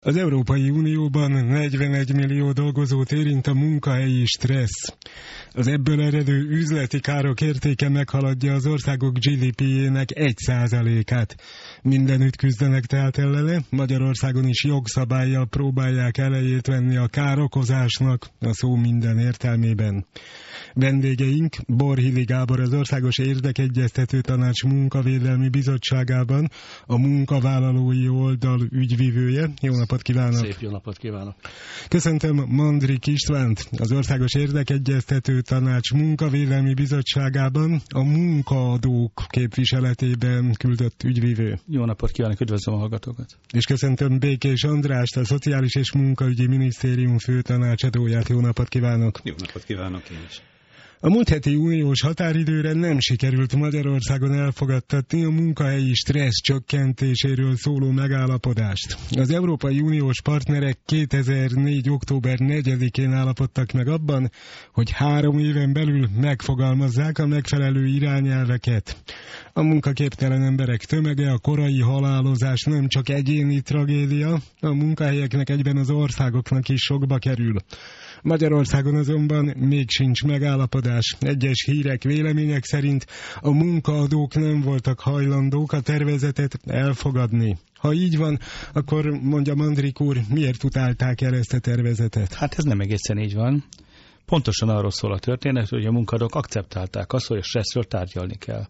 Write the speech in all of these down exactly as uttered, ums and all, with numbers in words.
Az Európai Unióban negyvenegy millió dolgozót érint a munkahelyi stressz. Az ebből eredő üzleti károk értéke meghaladja az országok gé dé pé-jének egy százalékát. Mindenütt küzdenek tehát ellene, Magyarországon is jogszabállyal próbálják elejét venni a károkozásnak, a szó minden értelmében. Vendégeink Borhili Gábor, az Országos Érdekegyeztető Tanács Munkavédelmi Bizottságában a munkavállalói oldal ügyvivője. Jó napot kívánok! Szép jó napot kívánok! Köszöntöm Mandrik Istvánt, az Országos Érdekegyeztető Tanács Munkavédelmi Bizottságában a munkaadók képviseletében küldött ügyvivő. Jó napot kívánok, üdvözlöm a hallgatókat! És köszöntöm Békés Andrást, a Szociális és Munkaügyi Minisztérium főtanácsadóját. Jó napot kívánok! Jó napot kívánok én is! A múlt heti uniós határidőre nem sikerült Magyarországon elfogadtatni a munkahelyi stressz csökkentéséről szóló megállapodást. Az Európai Uniós partnerek kétezer-négy. október negyedikén állapodtak meg abban, hogy három éven belül megfogalmazzák a megfelelő irányelveket. A munkaképtelen emberek tömege, a korai halálozás nem csak egyéni tragédia, a munkahelyeknek egyben az országoknak is sokba kerül. Magyarországon azonban még sincs megállapodás. Egyes hírek, vélemények szerint a munkaadók nem voltak hajlandók a tervezetet elfogadni. Ha így van, akkor mondja Mandrik úr, miért utálták el ezt a tervezetet? Hát ez nem egészen így van. Pontosan arról szól a történet, hogy a munkadók akceptálták azt, hogy a stresszről tárgyalni kell.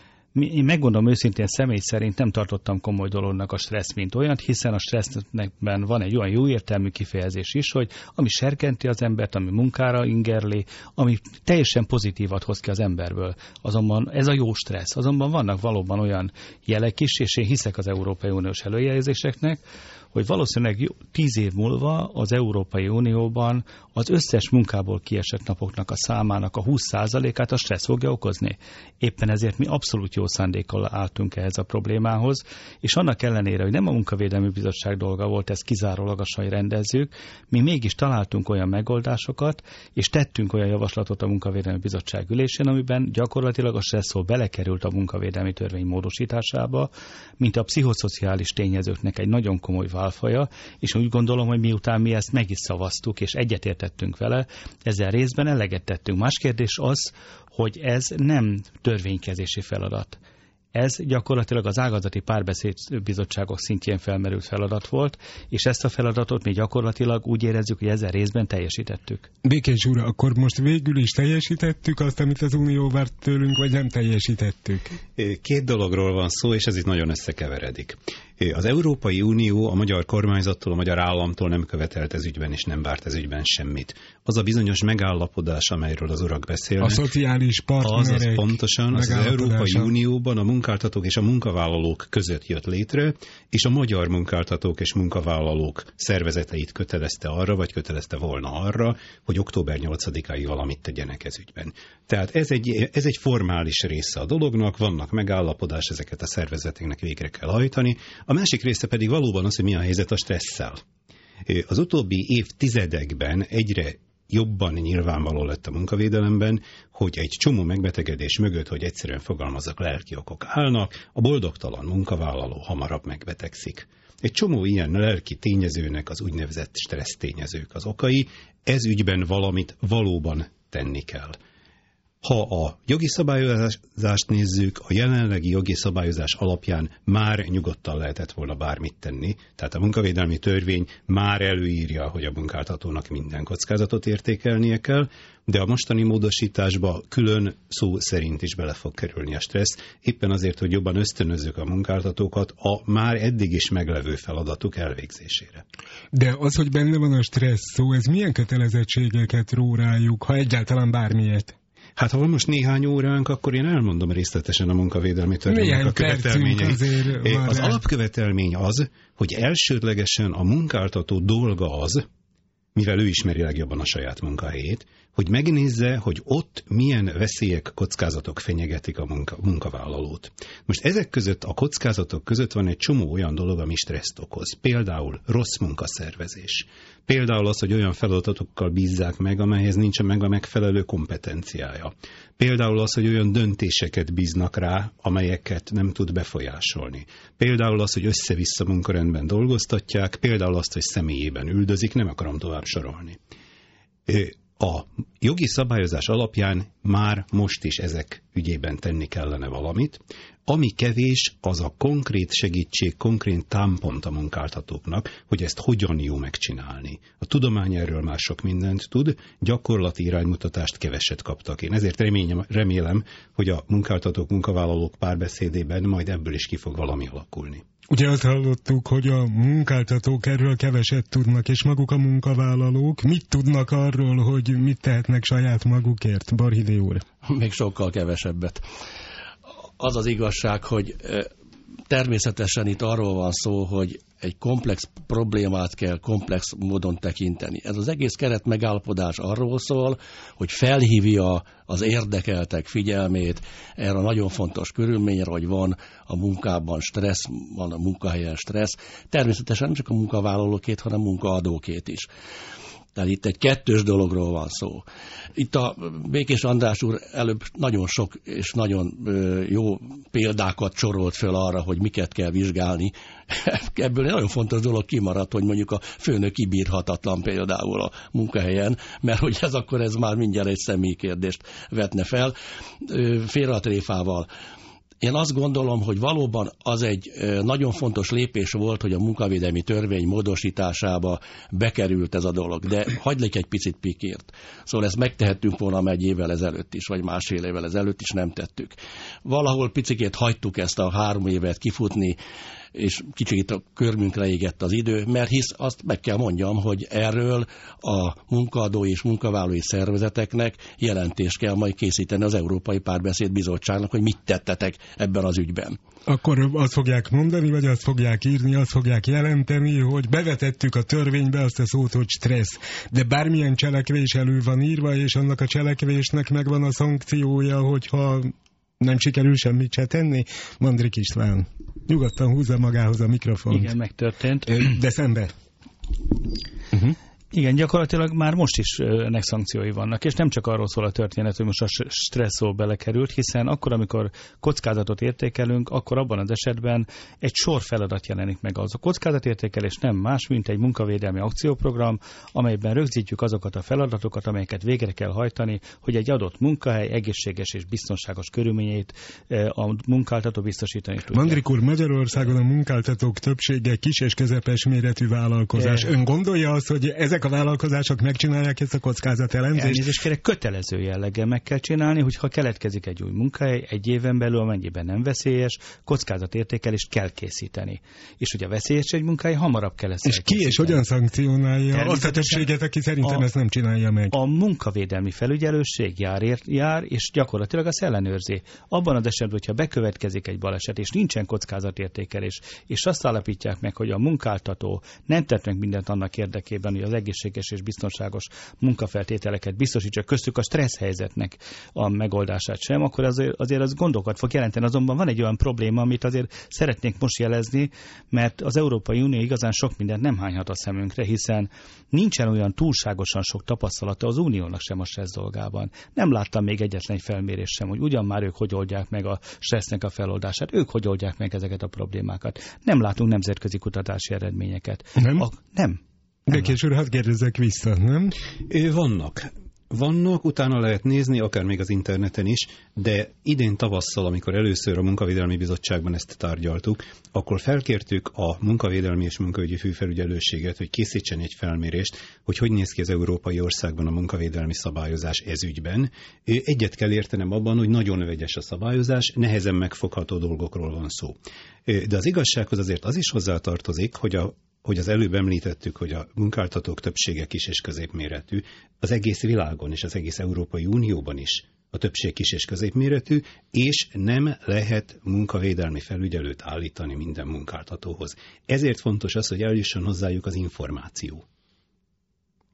Én megmondom őszintén, személy szerint nem tartottam komoly dolognak a stressz, mint olyat, hiszen a stresszben van egy olyan jó értelmű kifejezés is, hogy ami serkenti az embert, ami munkára ingerli, ami teljesen pozitívat hoz ki az emberből. Azonban ez a jó stressz. Azonban vannak valóban olyan jelek is, és én hiszek az Európai Uniós előjelzéseknek, hogy valószínűleg tíz év múlva az Európai Unióban az összes munkából kiesett napoknak a számának a húsz százalékát a stressz fogja okozni. Éppen ezért mi abszolút jó szándékkal álltunk ehhez a problémához, és annak ellenére, hogy nem a Munkavédelmi Bizottság dolga volt, ezt kizárólagosan rendezzük, mi mégis találtunk olyan megoldásokat, és tettünk olyan javaslatot a Munkavédelmi Bizottság ülésén, amiben gyakorlatilag a stresszó belekerült a munkavédelmi törvény módosításába, mint a pszichoszociális tényezőknek egy nagyon komoly válfaja, és úgy gondolom, hogy miután mi ezt meg is szavaztuk, és egyetértettünk vele, ezzel részben eleget tettünk. Más kérdés az, hogy ez nem törvénykezési feladat. Ez gyakorlatilag az ágazati párbeszédbizottságok szintjén felmerült feladat volt, és ezt a feladatot mi gyakorlatilag úgy érezzük, hogy ezzel részben teljesítettük. Békés úr, akkor most végül is teljesítettük azt, amit az Unió várt tőlünk, vagy nem teljesítettük? Két dologról van szó, és ez itt nagyon összekeveredik. Az Európai Unió a magyar kormányzattól, a magyar államtól nem követelt ez ügyben, és nem várt ez ügyben semmit. Az a bizonyos megállapodás, amelyről az urak beszélnek. A szociális partnerek az, az pontosan, az, az Európai Unióban a munkáltatók és a munkavállalók között jött létre, és a magyar munkáltatók és munkavállalók szervezeteit kötelezte arra, vagy kötelezte volna arra, hogy október nyolcadikáig valamit tegyenek ez ügyben. Tehát ez egy, ez egy formális része a dolognak, vannak megállapodás, ezeket a szervezeteknek végre kell hajtani. A másik része pedig valóban az, hogy mi a helyzet a stresszel. Az utóbbi évtizedekben egyre jobban nyilvánvaló lett a munkavédelemben, hogy egy csomó megbetegedés mögött, hogy egyszerűen fogalmazzak, lelki okok állnak, a boldogtalan munkavállaló hamarabb megbetegszik. Egy csomó ilyen lelki tényezőnek az úgynevezett stressz tényezők az okai, ez ügyben valamit valóban tenni kell. Ha a jogi szabályozást nézzük, a jelenlegi jogi szabályozás alapján már nyugodtan lehetett volna bármit tenni. Tehát a munkavédelmi törvény már előírja, hogy a munkáltatónak minden kockázatot értékelnie kell, de a mostani módosításba külön szó szerint is bele fog kerülni a stressz, éppen azért, hogy jobban ösztönözzük a munkáltatókat a már eddig is meglevő feladatuk elvégzésére. De az, hogy benne van a stressz szó, ez milyen kötelezettségeket ró rájuk, ha egyáltalán bármilyet? Hát ha van most néhány óránk, akkor én elmondom részletesen a munkavédelmi törvénynek a követelményeit. Az el. alapkövetelmény az, hogy elsődlegesen a munkáltató dolga az, mivel ő ismeri legjobban a saját munkahelyét, hogy megnézze, hogy ott milyen veszélyek, kockázatok fenyegetik a munka, munkavállalót. Most ezek között, a kockázatok között van egy csomó olyan dolog, ami stresszt okoz. Például rossz munkaszervezés. Például az, hogy olyan feladatokkal bízzák meg, amelyhez nincs meg a megfelelő kompetenciája. Például az, hogy olyan döntéseket bíznak rá, amelyeket nem tud befolyásolni. Például az, hogy össze-vissza munkarendben dolgoztatják, például azt, hogy személyében üldözik, nem akarom tovább sorolni. A jogi szabályozás alapján már most is ezek ügyében tenni kellene valamit. Ami kevés, az a konkrét segítség, konkrét támpont a munkáltatóknak, hogy ezt hogyan jó megcsinálni. A tudomány erről már sok mindent tud, gyakorlati iránymutatást keveset kaptak. Én ezért reményem, remélem, hogy a munkáltatók, munkavállalók párbeszédében majd ebből is ki fog valami alakulni. Ugye azt hallottuk, hogy a munkáltatók erről keveset tudnak, és maguk a munkavállalók mit tudnak arról, hogy mit tehetnek saját magukért, Barhidi úr? Még sokkal kevesebbet. Az az igazság, hogy természetesen itt arról van szó, hogy egy komplex problémát kell komplex módon tekinteni. Ez az egész keret megállapodás arról szól, hogy felhívja az érdekeltek figyelmét erre a nagyon fontos körülményre, hogy van a munkában stressz, van a munkahelyen stressz. Természetesen nem csak a munkavállalókét, hanem a munkaadókét is. Tehát itt egy kettős dologról van szó. Itt a Békés András úr előbb nagyon sok és nagyon jó példákat sorolt föl arra, hogy miket kell vizsgálni. Ebből egy nagyon fontos dolog kimaradt, hogy mondjuk a főnök kibírhatatlan például a munkahelyen, mert hogy ez akkor ez már mindjárt egy személyi kérdést vetne fel. Félre a tréfával. Én azt gondolom, hogy valóban az egy nagyon fontos lépés volt, hogy a munkavédelmi törvény módosításába bekerült ez a dolog. De hagyd egy picit pikért. Szóval ezt megtehettünk volna egy évvel ezelőtt is, vagy másfél évvel ezelőtt is, nem tettük. Valahol picikét hagytuk ezt a három évet kifutni, és kicsit a körmünkre égett az idő, mert hisz azt meg kell mondjam, hogy erről a munkaadói és munkavállalói szervezeteknek jelentést kell majd készíteni az Európai Párbeszéd Bizottságnak, hogy mit tettetek ebben az ügyben. Akkor azt fogják mondani, vagy azt fogják írni, azt fogják jelenteni, hogy bevetettük a törvénybe azt a szót, hogy stressz. De bármilyen cselekvés elő van írva, és annak a cselekvésnek megvan a szankciója, hogyha nem sikerül semmit se tenni. Mandrik István, nyugodtan húzza magához a mikrofont. Igen, megtörtént. De szembe. Uh-huh. Igen, gyakorlatilag már most is ennek szankciói vannak, és nem csak arról szól a történet, hogy most a stresszó belekerült, hiszen akkor, amikor kockázatot értékelünk, akkor abban az esetben egy sor feladat jelenik meg. Az a kockázatértékelés nem más, mint egy munkavédelmi akcióprogram, amelyben rögzítjük azokat a feladatokat, amelyeket végre kell hajtani, hogy egy adott munkahely egészséges és biztonságos körülményeit a munkáltató biztosítani tudja. Mandrik úr, Magyarországon a munkáltatók többsége kis és közepes méretű vállalkozás. Ön gondolja azt, hogy ezek a vállalkozások megcsinálják ezt a kockázatelemzést? Elnézést kérek, kötelező jelleggel meg kell csinálni, hogyha keletkezik egy új munkahely, egy éven belül, amennyiben nem veszélyes, kockázatértékelést kell készíteni. És ugye veszélyes egy munkahely, hamarabb kell ezt És ki és hogyan szankcionálja azt a többséget, aki szerintem a, ezt nem csinálja meg? A munkavédelmi felügyelőség jár, jár, és gyakorlatilag azt ellenőrzi. Abban az esetben, hogyha bekövetkezik egy baleset, és nincsen kockázatértékelés, és azt állapítják meg, hogy a munkáltató nem tett meg mindent annak érdekében, hogy az egészséges és biztonságos munkafeltételeket biztosítsa, köztük a stressz helyzetnek a megoldását sem, akkor azért, azért az gondokat fog jelenteni. Azonban van egy olyan probléma, amit azért szeretnék most jelezni, mert az Európai Unió igazán sok mindent nem hányhat a szemünkre, hiszen nincsen olyan túlságosan sok tapasztalata az Uniónak sem a stressz dolgában. Nem láttam még egyetlen egy felmérés sem, hogy ugyan már ők hogy oldják meg a stressznek a feloldását, ők hogy oldják meg ezeket a problémákat. Nem látunk nemzetközi kutatási eredményeket. Nem? A, nem. Békés úr, hadd kérdezzek vissza, nem? Vannak. Vannak, utána lehet nézni, akár még az interneten is, de idén tavasszal, amikor először a Munkavédelmi Bizottságban ezt tárgyaltuk, akkor felkértük a Munkavédelmi és Munkaügyi Főfelügyelőséget, hogy készítsen egy felmérést, hogy hogy néz ki az európai országban a munkavédelmi szabályozás ez ügyben. Egyet kell értenem abban, hogy nagyon vegyes a szabályozás, nehezen megfogható dolgokról van szó. De az igazsághoz azért az is hozzátartozik, hogy a hogy az előbb említettük, hogy a munkáltatók többsége kis és középméretű, az egész világon és az egész Európai Unióban is a többség kis és középméretű, és nem lehet munkavédelmi felügyelőt állítani minden munkáltatóhoz. Ezért fontos az, hogy eljusson hozzájuk az információ.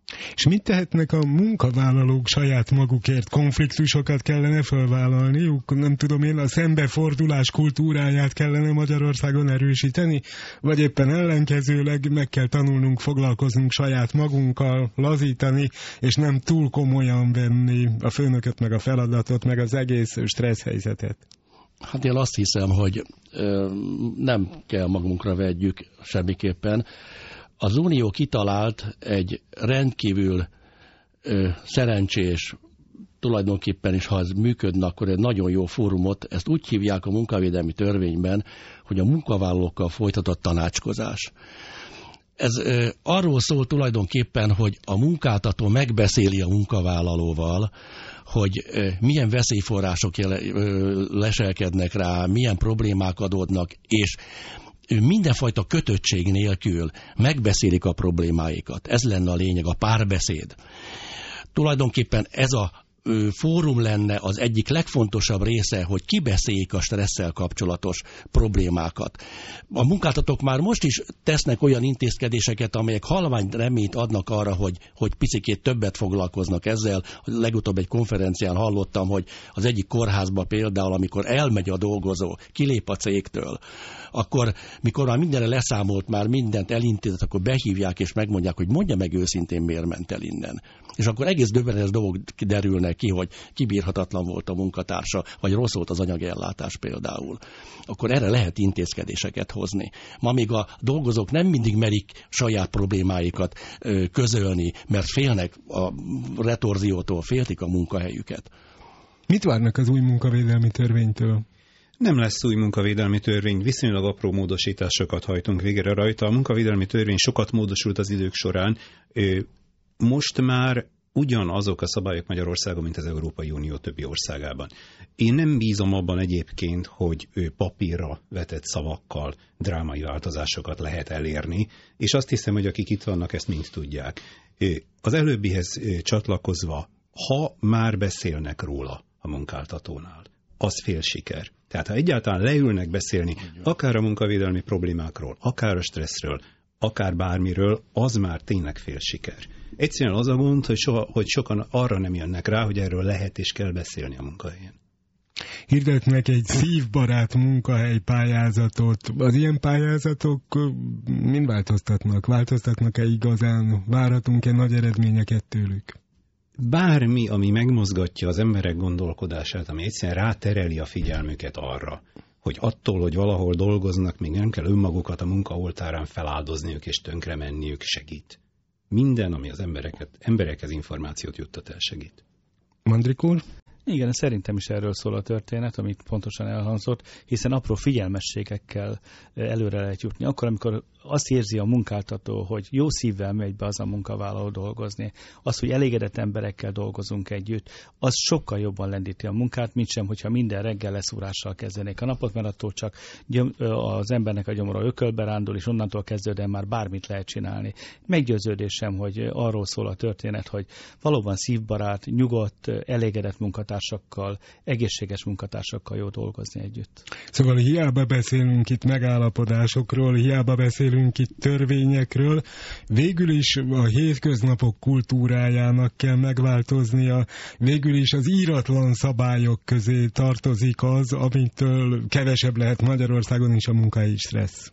És mit tehetnek a munkavállalók saját magukért? Konfliktusokat kellene felvállalniuk? Nem tudom én, a szembefordulás kultúráját kellene Magyarországon erősíteni? Vagy éppen ellenkezőleg meg kell tanulnunk, foglalkoznunk saját magunkkal, lazítani, és nem túl komolyan venni a főnököt, meg a feladatot, meg az egész stressz helyzetet? Hát én azt hiszem, hogy ö, nem kell magunkra vegyük semmiképpen. Az Unió kitalált egy rendkívül ö, szerencsés, tulajdonképpen is, ha ez működne, akkor egy nagyon jó fórumot, ezt úgy hívják a munkavédelmi törvényben, hogy a munkavállalókkal folytatott tanácskozás. Ez ö, arról szól tulajdonképpen, hogy a munkáltató megbeszéli a munkavállalóval, hogy ö, milyen veszélyforrások jele, ö, leselkednek rá, milyen problémák adódnak, és mindenfajta kötöttség nélkül megbeszélik a problémáikat. Ez lenne a lényeg, a párbeszéd. Tulajdonképpen ez a fórum lenne az egyik legfontosabb része, hogy kibeszéljék a stresszel kapcsolatos problémákat. A munkáltatók már most is tesznek olyan intézkedéseket, amelyek halvány reményt adnak arra, hogy, hogy picikét többet foglalkoznak ezzel. Legutóbb egy konferencián hallottam, hogy az egyik kórházba például, amikor elmegy a dolgozó, kilép a cégtől, akkor mikor már mindenre leszámolt, már mindent elintézett, akkor behívják és megmondják, hogy mondja meg őszintén, miért ment el innen. És akkor egész döbbenetes dolgok derülnek ki, hogy kibírhatatlan volt a munkatársa, vagy rossz volt az anyagellátás például. Akkor erre lehet intézkedéseket hozni. Ma még a dolgozók nem mindig merik saját problémáikat ö, közölni, mert félnek a retorziótól, féltik a munkahelyüket. Mit várnak az új munkavédelmi törvénytől? Nem lesz új munkavédelmi törvény, viszonylag apró módosításokat hajtunk végre rajta. A munkavédelmi törvény sokat módosult az idők során. Most már ugyanazok a szabályok Magyarországon, mint az Európai Unió többi országában. Én nem bízom abban egyébként, hogy ő papírra vetett szavakkal drámai változásokat lehet elérni, és azt hiszem, hogy akik itt vannak, ezt mind tudják. Az előbbihez csatlakozva, ha már beszélnek róla a munkáltatónál, az fél siker. Tehát ha egyáltalán leülnek beszélni, akár a munkavédelmi problémákról, akár a stresszről, akár bármiről, az már tényleg fél siker. Egyszerűen az a gond, hogy, soha, hogy sokan arra nem jönnek rá, hogy erről lehet és kell beszélni a munkahelyen. Hirdetnek egy szívbarát munkahely pályázatot. Az ilyen pályázatok mind változtatnak? Változtatnak-e igazán? Várhatunk-e nagy eredményeket tőlük? Bármi, ami megmozgatja az emberek gondolkodását, ami egyszerűen rátereli a figyelmüket arra, hogy attól, hogy valahol dolgoznak, még nem kell önmagukat a munka oltárán feláldozniuk és tönkre menniük, segít. Minden, ami az embereket, emberekhez információt juttat el, segít. Mandrik úr? Igen, szerintem is erről szól a történet, amit pontosan elhangzott, hiszen apró figyelmességekkel előre lehet jutni. Akkor, amikor azt érzi a munkáltató, hogy jó szívvel megy be az a munkavállaló dolgozni, az, hogy elégedett emberekkel dolgozunk együtt, az sokkal jobban lendíti a munkát, mint sem, hogyha minden reggel leszúrással kezdenék a napot, mert attól csak gyom, az embernek a gyomora ökölbe rándul, és onnantól kezdődően már bármit lehet csinálni. Meggyőződésem, hogy arról szól a történet, hogy valóban szívbarát, nyugodt, elégedett munkatársakkal, egészséges munkatársakkal jó dolgozni együtt. Szóval hiába beszélünk itt megállapodásokról, hiába beszélünk itt törvényekről, végül is a hétköznapok kultúrájának kell megváltoznia, végül is az íratlan szabályok közé tartozik az, amitől kevesebb lehet Magyarországon is a munkahelyi stressz.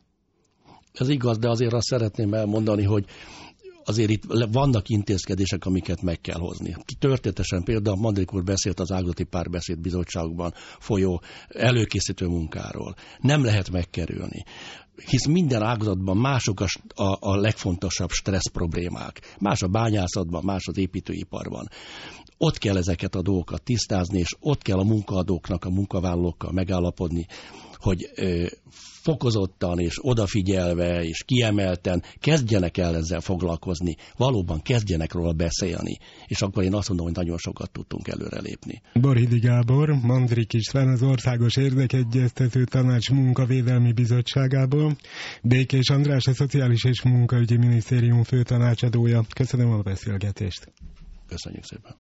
Ez igaz, de azért azt szeretném elmondani, hogy azért itt vannak intézkedések, amiket meg kell hozni. Történetesen például Mandrik úr beszélt az Ágazati Párbeszéd Bizottságban folyó előkészítő munkáról. Nem lehet megkerülni, hisz minden ágazatban mások a, a, a legfontosabb stressz problémák. Más a bányászatban, más az építőiparban. Ott kell ezeket a dolgokat tisztázni, és ott kell a munkaadóknak, a munkavállalókkal megállapodni, hogy ö, fokozottan és odafigyelve és kiemelten kezdjenek el ezzel foglalkozni, valóban kezdjenek róla beszélni, és akkor én azt mondom, hogy nagyon sokat tudtunk előrelépni. Barhidi Gábor, Mandrik István, az Országos Érdekegyeztető Tanács Munkavédelmi Bizottságából, Békés András, a Szociális és Munkaügyi Minisztérium főtanácsadója. Köszönöm a beszélgetést. Köszönjük szépen.